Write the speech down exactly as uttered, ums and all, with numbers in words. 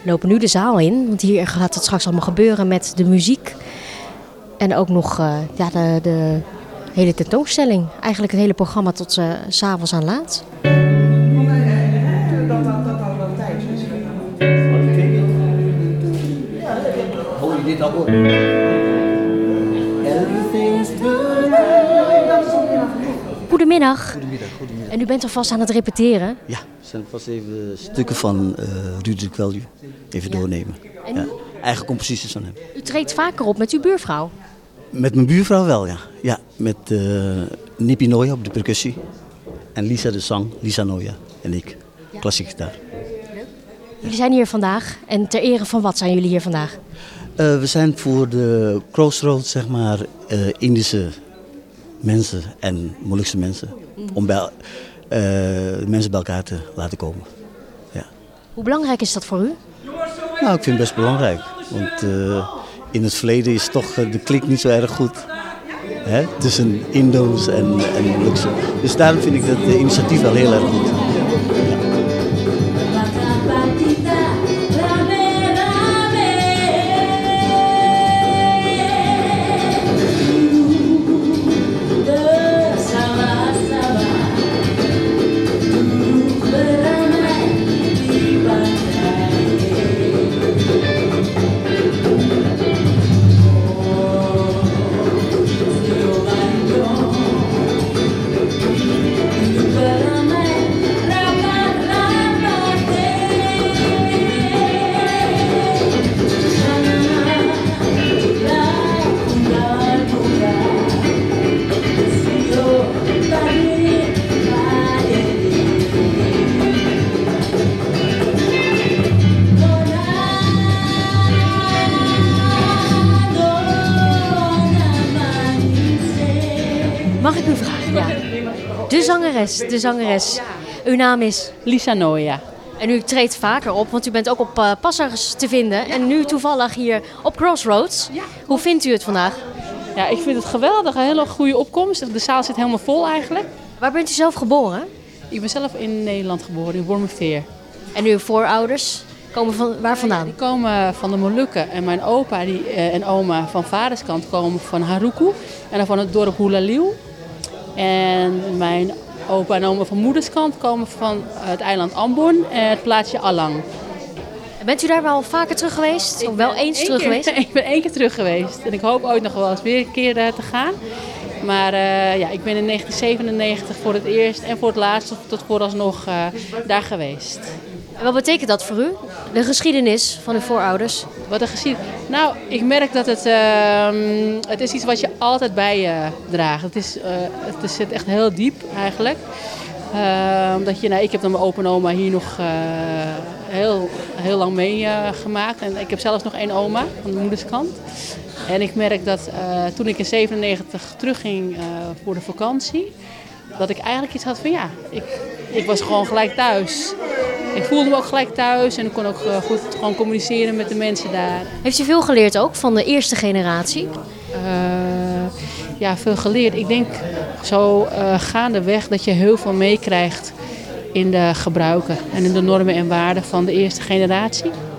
We lopen nu de zaal in, want hier gaat het straks allemaal gebeuren met de muziek. En ook nog uh, ja, de, de hele tentoonstelling. Eigenlijk het hele programma tot uh, 's avonds aan laat. Hoor je dit al hoor? Goedemiddag. Goedemiddag, goedemiddag. En u bent alvast aan het repeteren? Ja, we zijn vast even stukken van uh, Ruud de Kwelju even ja. doornemen. En ja. Eigen composities van hem. U treedt vaker op met uw buurvrouw? Met mijn buurvrouw wel, ja. Ja, met uh, Nippie Noya op de percussie. En Lisa de zang, Lisa Noya en ik, ja. klassieke gitaar. Jullie zijn hier vandaag en ter ere van wat zijn jullie hier vandaag? Uh, we zijn voor de Crossroads, zeg maar, uh, Indische mensen en moeilijkste mensen. Mm. Om bij, uh, mensen bij elkaar te laten komen. Ja. Hoe belangrijk is dat voor u? Nou, ik vind het best belangrijk. Want uh, in het verleden is toch uh, de klik niet zo erg goed. Hè? Tussen Indo's en, en moeilijkste. Dus daarom vind ik dat uh, initiatief wel heel erg goed. Ja. Mag ik u vragen? Ja. De zangeres, de zangeres. Uw naam is? Lisa Noya. En u treedt vaker op, want u bent ook op uh, Passers te vinden. En nu toevallig hier op Crossroads. Hoe vindt u het vandaag? Ja, ik vind het geweldig. Een hele goede opkomst. De zaal zit helemaal vol eigenlijk. Waar bent u zelf geboren? Ik ben zelf in Nederland geboren, in Wormerveer. En uw voorouders komen van waar vandaan? Die komen van de Molukken. En mijn opa die, uh, en oma van vaderskant komen van Haruku. En dan van het dorp Hulalil. En mijn opa en oma van moederskant komen van het eiland Ambon en het plaatsje Alang. En bent u daar wel vaker terug geweest? Of wel eens terug keer, geweest? Ik ben één keer terug geweest. En ik hoop ooit nog wel eens weer een keer uh, te gaan. Maar uh, ja, ik ben in negentien zevenennegentig voor het eerst en voor het laatst tot vooralsnog uh, daar geweest. En wat betekent dat voor u? De geschiedenis van uw voorouders? Wat de geschiedenis? Nou, ik merk dat het, uh, het is iets wat je altijd bij je draagt. Het, is, uh, het zit echt heel diep eigenlijk. Uh, dat je, nou, ik heb dan mijn opa en oma hier nog uh, heel, heel lang meegemaakt. Uh, en ik heb zelfs nog één oma van de moederskant. En ik merk dat uh, toen ik in zevenennegentig terugging uh, voor de vakantie, dat ik eigenlijk iets had van ja, ik, ik was gewoon gelijk thuis. Ik voelde me ook gelijk thuis en ik kon ook uh, goed gewoon communiceren met de mensen daar. Heeft u veel geleerd ook van de eerste generatie? Uh, ja, veel geleerd. Ik denk zo uh, gaandeweg dat je heel veel meekrijgt in de gebruiken en in de normen en waarden van de eerste generatie.